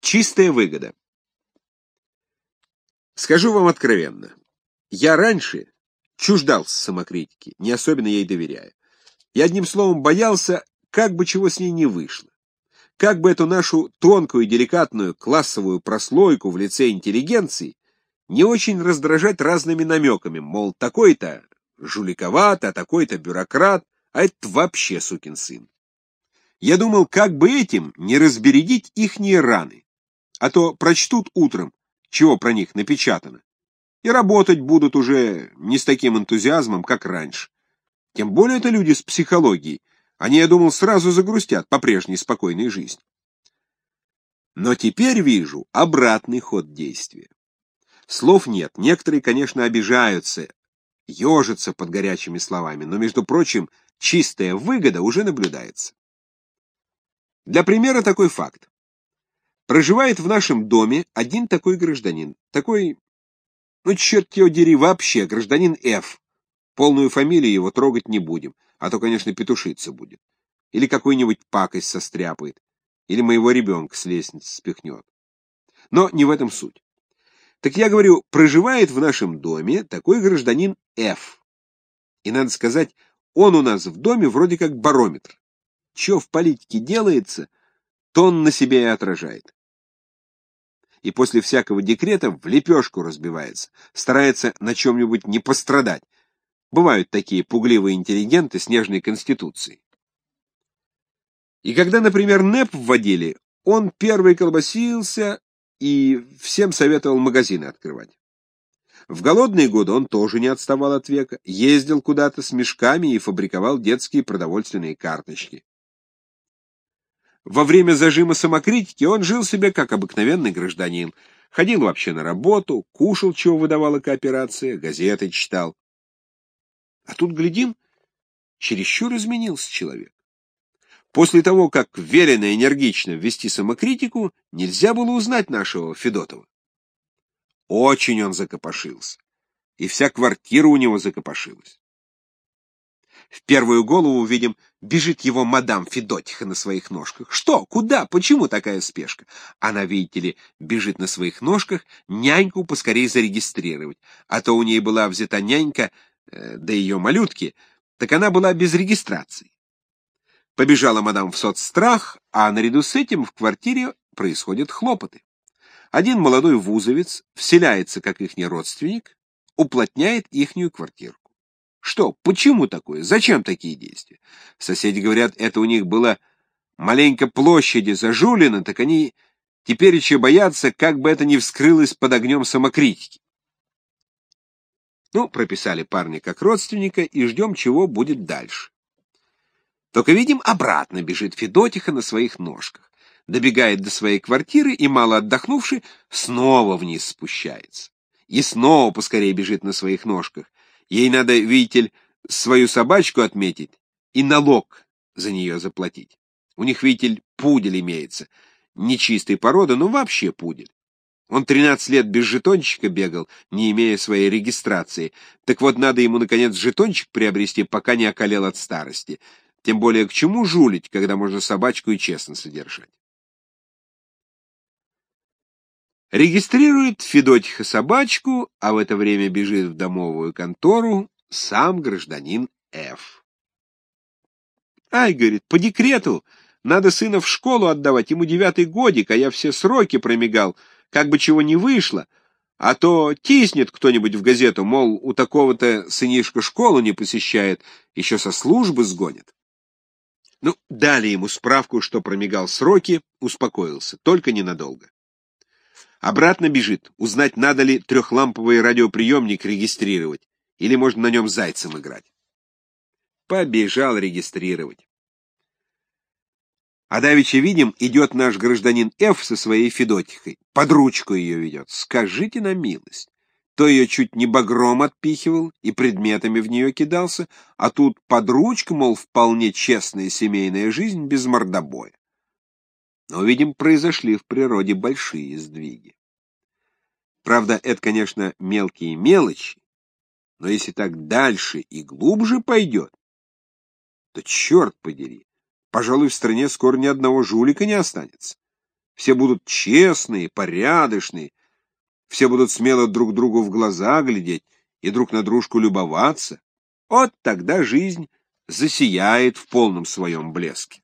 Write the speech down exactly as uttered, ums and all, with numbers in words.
Чистая выгода. Скажу вам откровенно, я раньше чуждался самокритики, не особенно ей доверяя. Я одним словом боялся, как бы чего с ней не вышло. Как бы эту нашу тонкую, деликатную классовую прослойку в лице интеллигенции не очень раздражать разными намеками, мол, такой-то жуликоват, а такой-то бюрократ, а это вообще сукин сын. Я думал, как бы этим не разбередить ихние раны, а то прочтут утром, чего про них напечатано, и работать будут уже не с таким энтузиазмом, как раньше. Тем более это люди с психологией. Они, я думал, сразу загрустят по прежней спокойной жизни. Но теперь вижу обратный ход действия. Слов нет. Некоторые, конечно, обижаются, ежатся под горячими словами, но, между прочим, чистая выгода уже наблюдается. Для примера такой факт. Проживает в нашем доме один такой гражданин. Такой, ну, черт его дери, вообще, гражданин Ф. Полную фамилию его трогать не будем, а то, конечно, петушиться будет. Или какую-нибудь пакость состряпает, или моего ребенка с лестницы спихнет. Но не в этом суть. Так я говорю, проживает в нашем доме такой гражданин Ф. И, надо сказать, он у нас в доме вроде как барометр. Че в политике делается, то он на себе и отражает. И после всякого декрета в лепешку разбивается, старается на чем-нибудь не пострадать. Бывают такие пугливые интеллигенты с нежной конституцией. И когда, например, НЭП вводили, он первый колбасился и всем советовал магазины открывать. В голодные годы он тоже не отставал от века, ездил куда-то с мешками и фабриковал детские продовольственные карточки. Во время зажима самокритики он жил себе как обыкновенный гражданин, ходил вообще на работу, кушал, чего выдавала кооперация, газеты читал. А тут, глядим, чересчур изменился человек. После того, как велено энергично ввести самокритику, нельзя было узнать нашего Федотова. Очень он закопошился, и вся квартира у него закопошилась. В первую голову, видим, бежит его мадам Федотиха на своих ножках. Что? Куда? Почему такая спешка? Она, видите ли, бежит на своих ножках няньку поскорее зарегистрировать, а то у ней была взята нянька, да ее малютки, так она была без регистрации. Побежала мадам в соцстрах, а наряду с этим в квартире происходят хлопоты. Один молодой вузовец вселяется как ихний родственник, уплотняет ихнюю квартирку. Что? Почему такое? Зачем такие действия? Соседи говорят, это у них было маленько площади зажулено, так они теперь еще боятся, как бы это ни вскрылось под огнем самокритики. Ну, прописали парня как родственника и ждем, чего будет дальше. Только видим, обратно бежит Федотиха на своих ножках, добегает до своей квартиры и, мало отдохнувши, снова вниз спущается. И снова поскорее бежит на своих ножках. Ей надо, видите ли, свою собачку отметить и налог за нее заплатить. У них, видите ли, пудель имеется. Не чистой породы, но вообще пудель. Он тринадцать лет без жетончика бегал, не имея своей регистрации. Так вот, надо ему, наконец, жетончик приобрести, пока не околел от старости. Тем более, к чему жулить, когда можно собачку и честно содержать? Регистрирует Федотиха собачку, а в это время бежит в домовую контору сам гражданин Ф. Ай, говорит, по декрету надо сына в школу отдавать, ему девятый годик, а я все сроки промигал, как бы чего не вышло, а то тиснет кто-нибудь в газету, мол, у такого-то сынишка школу не посещает, еще со службы сгонит. Ну, дали ему справку, что промигал сроки, успокоился, только ненадолго. Обратно бежит, узнать, надо ли трехламповый радиоприемник регистрировать, или можно на нем зайцем играть. Побежал регистрировать. А давеча видим, идет наш гражданин Ф со своей Федотихой, под ручку ее ведет. Скажите на милость. То ее чуть не багром отпихивал и предметами в нее кидался, а тут под ручку, мол, вполне честная семейная жизнь без мордобоя. Но, видим, произошли в природе большие сдвиги. Правда, это, конечно, мелкие мелочи, но если так дальше и глубже пойдет, то, черт подери, пожалуй, в стране скоро ни одного жулика не останется. все будут честные, порядочные, все будут смело друг другу в глаза глядеть и друг на дружку любоваться, вот тогда жизнь засияет в полном своем блеске.